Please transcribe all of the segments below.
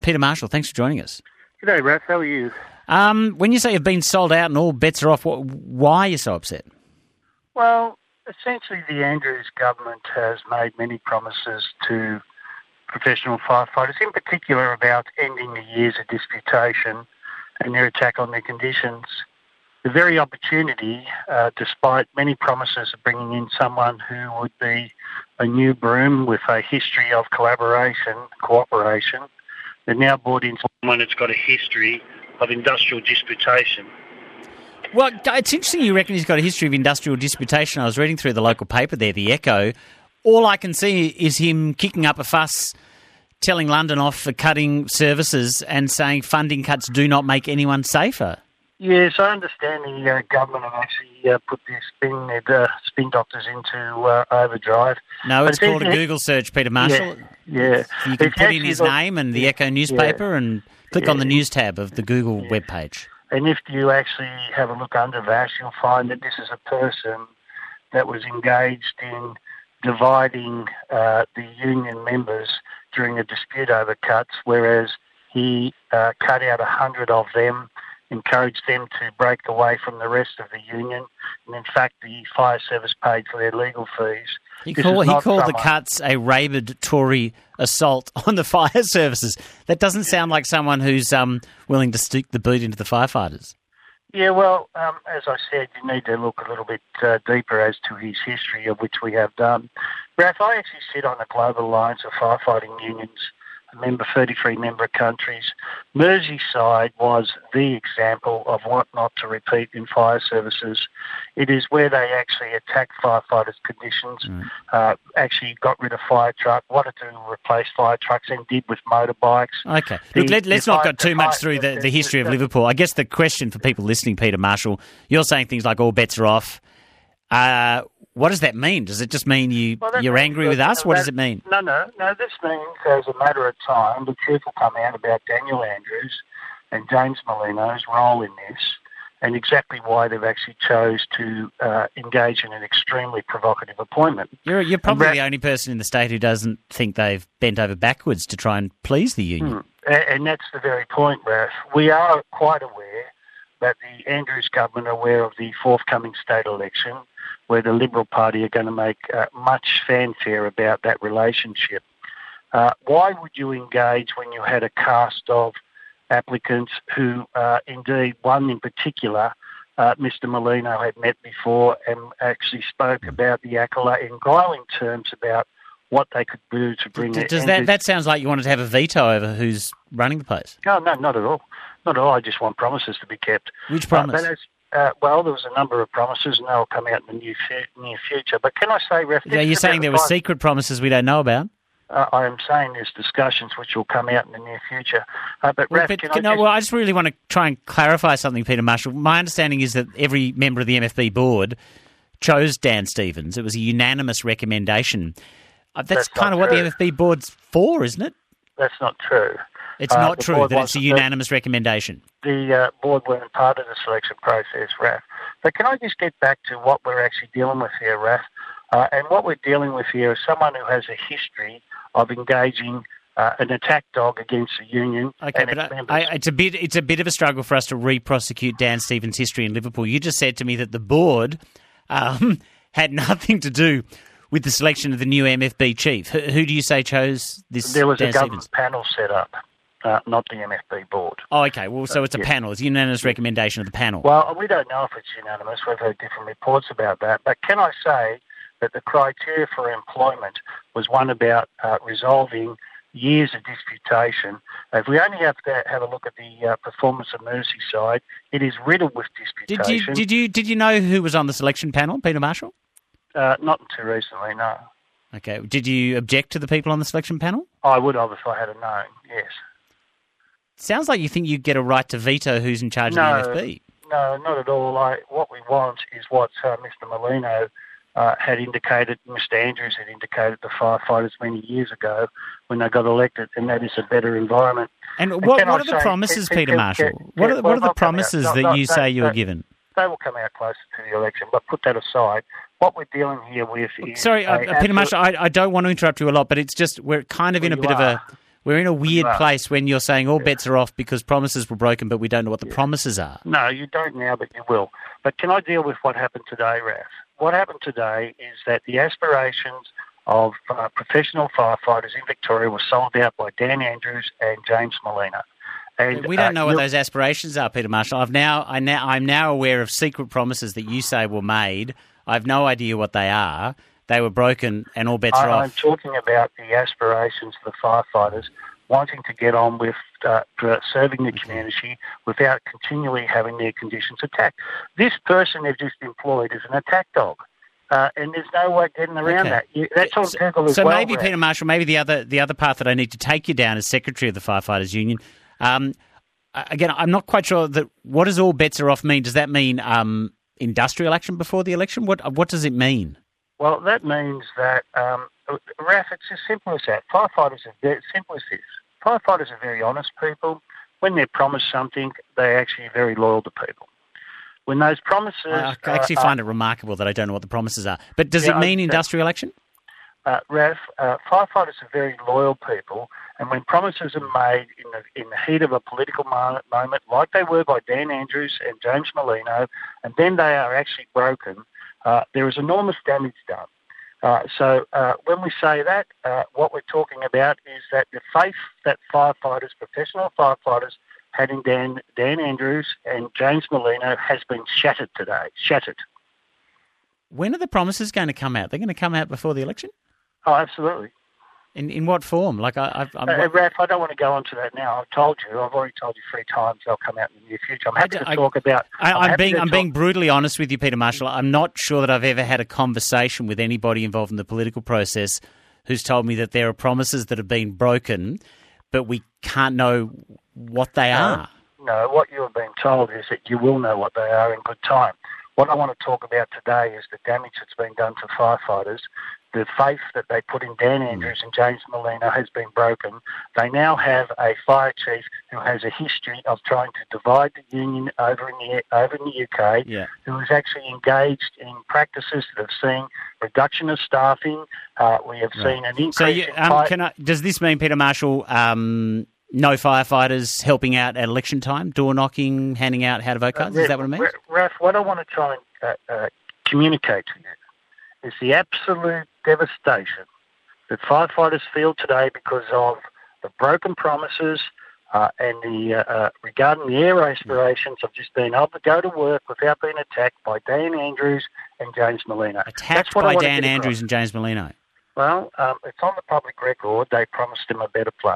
Peter Marshall, thanks for joining us. G'day, Raph. How are you? When you say you've been sold out and all bets are off, why are you so upset? Well, essentially the Andrews government has made many promises to professional firefighters, in particular about ending the years of disputation and their attack on their conditions. The very opportunity, despite many promises of bringing in someone who would be a new broom with a history of cooperation, they've now brought in someone that's got a history of industrial disputation. Well, it's interesting you reckon he's got a history of industrial disputation. I was reading through the local paper there, the Echo. All I can see is him kicking up a fuss, telling London off for cutting services and saying funding cuts do not make anyone safer. Yes, I understand the government have actually put their spin doctors into overdrive. No, it's called a Google search, Peter Marshall. Yeah. You can put in his name and the Echo newspaper and click on the news tab of the Google webpage. And if you actually have a look under that, you'll find that this is a person that was engaged in dividing the union members during a dispute over cuts, whereas he cut out 100 of them, encouraged them to break away from the rest of the union, and in fact the fire service paid for their legal fees. He called the cuts a rabid Tory assault on the fire services. That doesn't sound like someone who's willing to stick the boot into the firefighters. Yeah, well, as I said, you need to look a little bit deeper as to his history, of which we have done. Raph, I actually sit on the Global Alliance of Firefighting Unions, 33 member countries. Merseyside was the example of what not to repeat in fire services. It is where they actually attacked firefighters' conditions, actually got rid of fire truck, wanted to replace fire trucks and did with motorbikes. Okay. Look, let's not go too much through the history of Liverpool. I guess the question for people listening, Peter Marshall, you're saying things like all bets are off. What does that mean? Does it just mean you're angry with us? What does it mean? No. This means, as a matter of time, the truth will come out about Daniel Andrews and James Merlino's role in this, and exactly why they've actually chose to engage in an extremely provocative appointment. You're probably the only person in the state who doesn't think they've bent over backwards to try and please the union. And that's the very point, Raph. We are quite aware that the Andrews government are aware of the forthcoming state election, where the Liberal Party are going to make much fanfare about that relationship. Why would you engage when you had a cast of applicants who, indeed, one in particular, Mr. Merlino had met before and actually spoke about the accolade in glowing terms about what they could do to bring it. That sounds like you wanted to have a veto over who's running the place. No, not at all. Not at all. I just want promises to be kept. Which promise? Well, there was a number of promises, and they'll come out in the near future. But can I say, Ref... Yeah, you're saying there were secret promises we don't know about? I am saying there's discussions which will come out in the near future. I just really want to try and clarify something, Peter Marshall. My understanding is that every member of the MFB board chose Dan Stevens. It was a unanimous recommendation. That's kind of what the MFB board's for, isn't it? That's not true. It's not true that it's a unanimous recommendation. The board weren't part of the selection process, Raph. But can I just get back to what we're actually dealing with here, Raph? And what we're dealing with here is someone who has a history of engaging an attack dog against the union. Okay, but it's a bit of a struggle for us to re-prosecute Dan Stevens' history in Liverpool. You just said to me that the board had nothing to do with the selection of the new MFB chief. Who do you say chose this? There was Dan a government Stevens? panel set up, not the MFB board. Oh, okay. Well, so it's a panel. It's a unanimous recommendation of the panel. Well, we don't know if it's unanimous. We've heard different reports about that. But can I say that the criteria for employment was one about resolving years of disputation. If we only have to have a look at the performance of Merseyside, it is riddled with disputation. Did you know who was on the selection panel, Peter Marshall? Not until recently, no. Okay. Did you object to the people on the selection panel? I would have if I had known, yes. Sounds like you think you get a right to veto who's in charge of the MFB. No, not at all. What we want is what Mr. Merlino had indicated, Mr. Andrews had indicated to firefighters many years ago when they got elected, and that is a better environment. And what are the promises, Peter Marshall? What are the promises that you say you were given? They will come out closer to the election, but put that aside. What we're dealing here with is... Sorry, Peter Marshall, I don't want to interrupt you a lot, but it's just we're kind of in a bit of a... We're in a weird No. place when you're saying all bets are off because promises were broken, but we don't know what the promises are. No, you don't now, but you will. But can I deal with what happened today, Raf? What happened today is that the aspirations of professional firefighters in Victoria were sold out by Dan Andrews and James Molina. And We don't know what those aspirations are, Peter Marshall. I'm now aware of secret promises that you say were made. I have no idea what they are. They were broken and all bets are off. I'm talking about the aspirations of the firefighters wanting to get on with serving the community without continually having their conditions attacked. This person they've just employed is an attack dog. And there's no way getting around that. That's on Google as well. So maybe, Peter Marshall, maybe the other path that I need to take you down as Secretary of the Firefighters Union. Again, I'm not quite sure that what does all bets are off mean? Does that mean industrial action before the election? What does it mean? Well, that means that, Raf, it's as simple as that. Firefighters are very simple as this. Firefighters are very honest people. When they're promised something, they're actually very loyal to people. When those promises... I actually find it remarkable that I don't know what the promises are. But does it mean industrial action? Raf, firefighters are very loyal people, and when promises are made in the heat of a political moment, like they were by Dan Andrews and James Molino, and then they are actually broken, there is enormous damage done. So when we say that, what we're talking about is that the faith that firefighters, professional firefighters, had in Dan Andrews and James Molino has been shattered today. Shattered. When are the promises going to come out? They're going to come out before the election? Oh, absolutely. In what form? Like Raf, I don't want to go into that now. I've already told you 3 times they'll come out in the near future. I'm happy to talk about... I'm being brutally honest with you, Peter Marshall. I'm not sure that I've ever had a conversation with anybody involved in the political process who's told me that there are promises that have been broken, but we can't know what they are. No, what you have been told is that you will know what they are in good time. What I want to talk about today is the damage that's been done to firefighters. The faith that they put in Dan Andrews and James Molino has been broken. They now have a fire chief who has a history of trying to divide the union over in the UK, who is actually engaged in practices that have seen reduction of staffing. We have seen an increase does this mean, Peter Marshall, no firefighters helping out at election time, door knocking, handing out how to vote cards? Is that what it means? Raf, what I want to try and communicate to you is the absolute devastation that firefighters feel today because of the broken promises and the regarding their aspirations of just being able to go to work without being attacked by Dan Andrews and James Molino. Attacked by Dan Andrews and James Molino? Well, it's on the public record. They promised him a better place.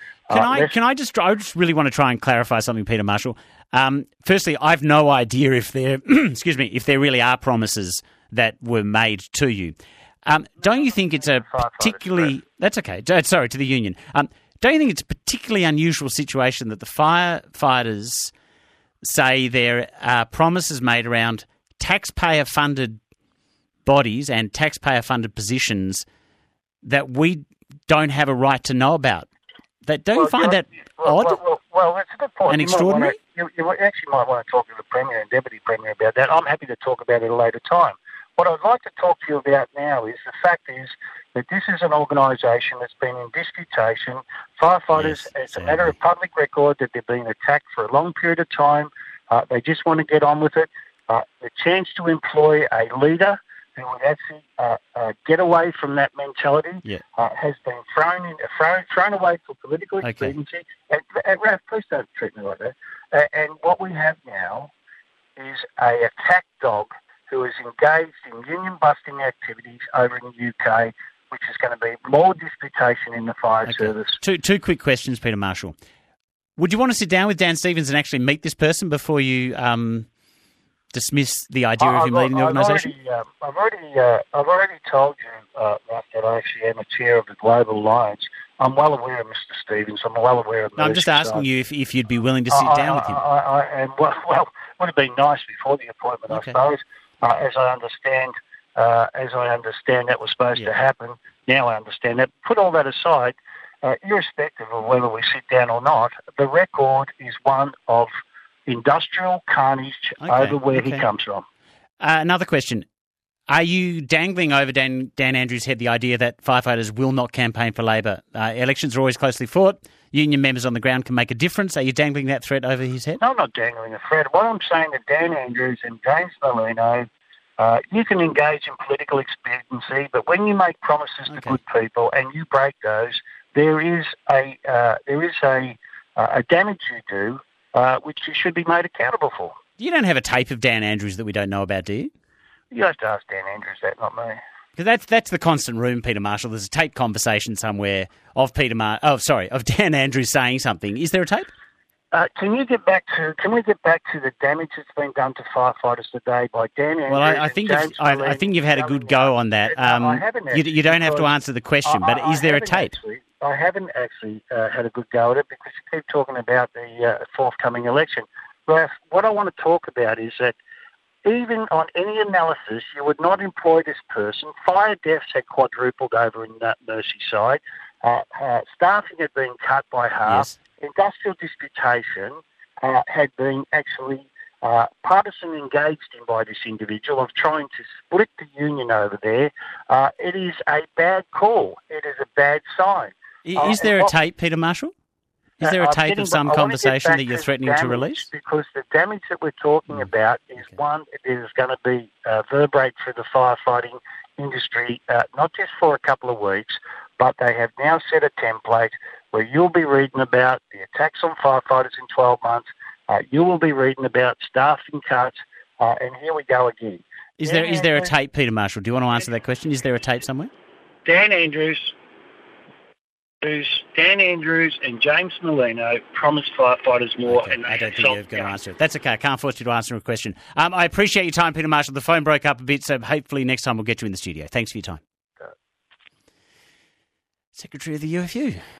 I just really want to try and clarify something, Peter Marshall. Firstly, I've no idea if there, if there really are promises that were made to you. Don't you think it's a particularly... That's okay. Sorry, to the union. Don't you think it's a particularly unusual situation that the firefighters say there are promises made around taxpayer-funded bodies and taxpayer-funded positions that we don't have a right to know about? Don't you find that odd? Well, that's a good point. And extraordinary? You actually might want to talk to the Premier and Deputy Premier about that. I'm happy to talk about it at a later time. What I'd like to talk to you about now is the fact is that this is an organisation that's been in disputation. Firefighters, it's a matter of public record that they've been attacked for a long period of time. They just want to get on with it. The chance to employ a leader who would actually get away from that mentality has been thrown away for political expediency. And Raf, please don't treat me like that. And what we have now is a attack dog who is engaged in union-busting activities over in the UK, which is going to be more disputation in the fire service. Two quick questions, Peter Marshall. Would you want to sit down with Dan Stevens and actually meet this person before you dismiss the idea of him leading the organisation? I've already told you, Raf, that I actually am a chair of the Global Alliance. I'm well aware of Mr. Stevens. I'm well aware of... I'm just asking you if you'd be willing to sit down with him. Well, would have been nice before the appointment, I suppose. As I understand that was supposed to happen. Now I understand that. Put all that aside, irrespective of whether we sit down or not, the record is one of industrial carnage over where he comes from. Another question. Are you dangling over Dan Andrews' head the idea that firefighters will not campaign for Labor? Elections are always closely fought. Union members on the ground can make a difference. Are you dangling that threat over his head? No, I'm not dangling a threat. What I'm saying to Dan Andrews and James Merlino, you can engage in political expediency, but when you make promises to good people and you break those, there is a damage you do, which you should be made accountable for. You don't have a tape of Dan Andrews that we don't know about, do you? You have to ask Dan Andrews that, not me. Because that's the constant room, Peter Marshall. There's a tape conversation somewhere of of Dan Andrews saying something. Is there a tape? Can we get back to the damage that's been done to firefighters today by Dan Andrews? Well, I think you've had a good go on that. I haven't you don't have to answer the question, but is there a tape? I haven't actually had a good go at it because you keep talking about the forthcoming election. Ralph, what I want to talk about is that even on any analysis, you would not employ this person. Fire deaths had quadrupled over in Merseyside. Staffing had been cut by half. Yes. Industrial disputation had been actually partisan engaged in by this individual of trying to split the union over there. It is a bad call. It is a bad sign. Is there a tape, Peter Marshall? Is there a tape of some conversation that you're threatening to release? Because the damage that we're talking about is one, it is going to be reverberate through the firefighting industry, not just for a couple of weeks, but they have now set a template where you'll be reading about the attacks on firefighters in 12 months. You will be reading about staffing cuts, and here we go again. Is there a tape, Peter Marshall? Do you want to answer that question? Is there a tape somewhere? Dan Andrews and James Merlino promised firefighters more. Okay. I don't think you're going to answer it. That's okay. I can't force you to answer a question. I appreciate your time, Peter Marshall. The phone broke up a bit, so hopefully next time we'll get you in the studio. Thanks for your time. Secretary of the UFU.